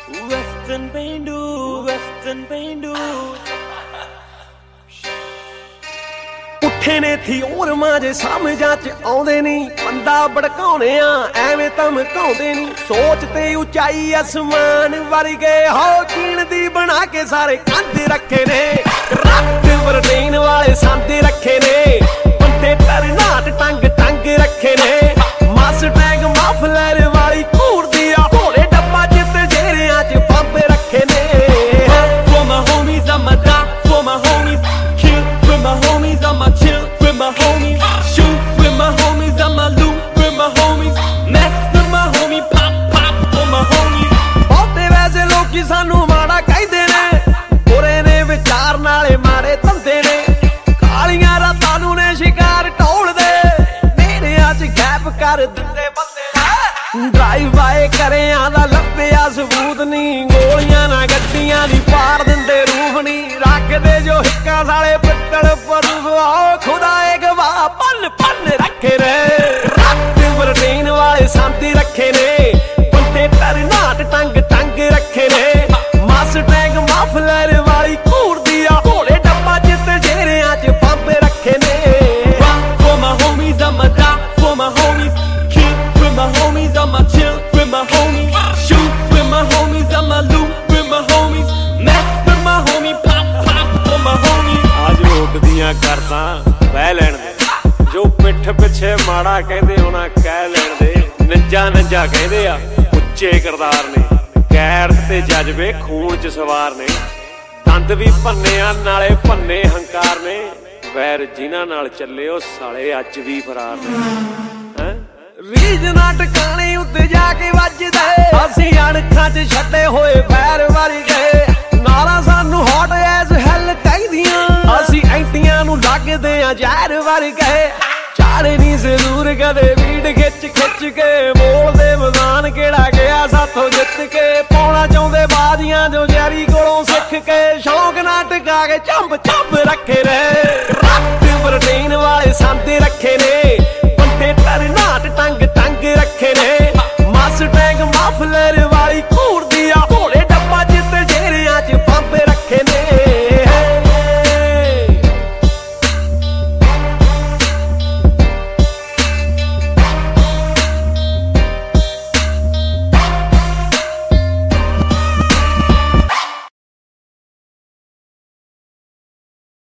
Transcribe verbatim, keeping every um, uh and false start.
Western ਪੇਂਡੂ Western ਪੇਂਡੂ ਉੱਠੇ ਨੇ ਥਿਉਰ ਮਾਝੇ ਸਮਝਾਂ ਚ ਆਉਂਦੇ ਨਹੀਂ ਬੰਦਾ ਭੜਕਾਉਣੇ ਆ ਐਵੇਂ ਧਮਕਾਉਂਦੇ ਨਹੀਂ ਸੋਚ ਤੇ ਉਚਾਈ ਅਸਮਾਨ ਵਰਗੇ ਹੋ ਕੀਣ ਦੀ ਬਣਾ ਕੇ ਸਾਰੇ ਕੰਧ ਰੱਖੇ ਨੇ ਰੱਖ ਵਰਦੇਨ ਵਾਲੇ ਸਾਂਦੇ ਰੱਖੇ ਨੇ ਬੰਦੇ ਤਰਨਾਟ ਟੰਗ ਟੰਗ ਰੱਖੇ ਨੇ ਮਸਟੈਂਗ ਮਫਲਰ ਵਾਲੀ ਘੂਰਦੀ ਆ ਘੋੜੇ ਡੱਬਾ ਜਿੱਤੇ ਜੇਰਿਆਂ ਚ ਬੰਬ ਰੱਖੇ ਨੇ For my homies I'ma die for my homies Kill with my homies I'ma chill with my homies Shoot with my homies I'ma loot with my homies Mess with my homie pop pop for my homies ਬਹੁਤੇ ਵੈਸੇ ਲੋਕੀ ਸਾਨੂੰ ਮਾੜਾ ਕਹਿੰਦੇ ਨੇ ਬੁਰੇ ਨੇ ਵਿਚਾਰ ਨਾਲੇ ਮਾਰੇ ਧੰਦੇ ਨੇ ਕਾਲੀਆਂ ਰਾਤਾਂ ਨੂੰ ਨੇ ਸ਼ਿਕਾਰ ਢੋਲਦੇ ਨੇੜਿਆਂ ਚ ਗੈਪ ਕਰ ਦਿੰਦੇ ਬੰਦੇ ਡਰਾਈਵ ਬਾਏ ਕਰਿਆਂ ਦਾ ਲੱਭਿਆ ਸਬੂਤ ਨਹੀਂ ਗੋਲੀਆਂ ਨਾ ਗੱਡੀਆਂ ਦੀ ਪਾੜ ਦਿੰਦੇ ਰੂਹ ਨਹੀਂ ਰੱਖਦੇ ਜੋ ਹਿੱਕਾਂ ਸਾਲੇ ਪਿੱਤਲ ਪਰੂਫ ਆਓ ਖੁਦਾ ਏ ਗਵਾਹ ਪੰਨ ਪੰਨ ਰੱਖੇ ਨੇ ਰੱਖ ਵਰਦੇਨ ਵਾਲੇ ਸਾਂਤੀ ਰੱਖੇ ਨੇ ਬੰਦੇ ਤਰਨਾਟ ਟੰਗ ਟੰਗ ਰੱਖੇ ਨੇ ਮਸਟੈਂਗ ਮਫਲਰ ਵਾਲੀ ਘੂਰਦੀ ਆ ਘੋੜੇ ਡੱਬਾ ਜਿੱਤੇ ਜੇਰਿਆਂ ਚ ਬੰਬ ਰੱਖੇ ਨੇ For my homies I'ma die for my homies Kill with my homies I'ma chill with my homies Shoot with my homies I'ma loot with my homies Mess with my homie pop pop for my homies ਅੱਜ ਉੱਡਦੀਆਂ ਕਰਦਾ ਬਹਿ ਲੈਣ ਦੇ ਜੋ ਪਿੱਠ ਪਿੱਛੇ ਮਾੜਾ ਕਹਿੰਦੇ ਹੋਣਾ ਕਹਿ ਲੈਣ ਦੇ ਨੱਜਾ ਨੱਜਾ ਕਹਿੰਦੇ ਆ ਉੱਚੇ ਕਿਰਦਾਰ ਨੇ ਗੈਰਤ ਤੇ ਜਜ਼ਬੇ ਖੂਨ ਚ ਸਵਾਰ ਨੇ ਦੰਦ ਵੀ ਭੰਨੇ ਆ ਨਾਲੇ ਭੰਨੇ ਹੰਕਾਰ ਨੇ ਵੈਰ ਜਿਨ੍ਹਾਂ ਨਾਲ ਚੱਲੇ ਉਹ ਸਾਲੇ ਅੱਜ ਵੀ ਫਰਾਰ ਨੇ ਹੈਂ ਰੀਝ ਨਾ ਟਿਕਾਣੇ ਉੱਤੇ ਜਾ ਕੇ ਵੱਜਦੇ ਅਸੀਂ ਅਣਖਾਂ ਚ ਛੱਡੇ ਹੋਏ ਪੈਰ ਵਾਰੀ ਗਏ ਨਾਲਾਂ ਸਾਨੂੰ ਹੌਟ ਐਸ ਹੈਲ ਕਹਿੰਦੀਆਂ ਅਸੀਂ ਐਂਟੀਆਂ ਨੂੰ ਲੱਗਦੇ ਆ ਜ਼ਹਿਰ ਵਰ ਗਏ ਚਾੜੇ ਨਹੀਂ ਜ਼ਰੂਰ ਕਦੇ ਵੀੜ ਖਿੱਚ ਖਿੱਚ ਕੇ ਬੋਲਦੇ ਮੈਦਾਨ ਕਿਹੜਾ ਗਿਆ ਸਾਥੋਂ ਜਿੱਤ ਕੇ ਪਾਉਣਾ ਚਾਹੁੰਦੇ ਬਾਜ਼ੀਆਂ ਜੋ ਜੈਰੀ ਕੋਲੋਂ ਸਿੱਖ ਕੇ ਸ਼ੌਂਕ ਨਾ ਟਿਕਾ ਕੇ ਚੰਬ ਚੰਬ ਰੱਖੇ ਰਹੇ